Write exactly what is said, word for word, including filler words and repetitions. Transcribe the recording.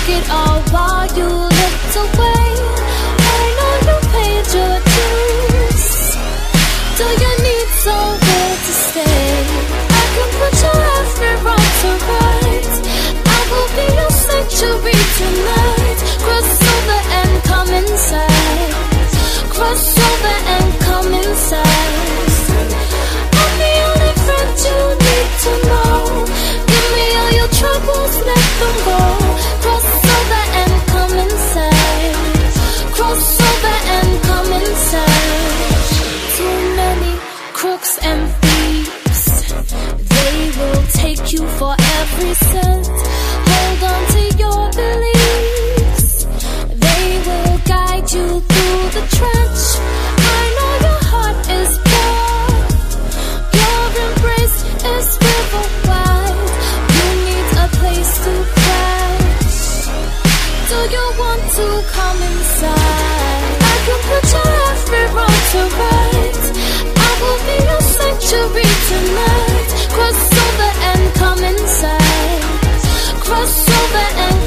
took it all while you looked away. I know you paid your dues. Do you need somewhere to stay? I can put your every wrong to right. I will be your sanctuary tonight. Cross over and come inside. Cross over and come inside. I'm the only friend you need to know. Give me all your troubles, let them go. Cross over and come inside. Cross over and come inside. Too many crooks and thieves, they will take you for every cent. Hold on to your beliefs, they will guide you through the trench. I know your heart is pure, your embrace is river wide. You need a place to crash. Do you want to come inside? I can put your every wrong to right. I will be your sanctuary tonight. Cross over and come inside. Cross over and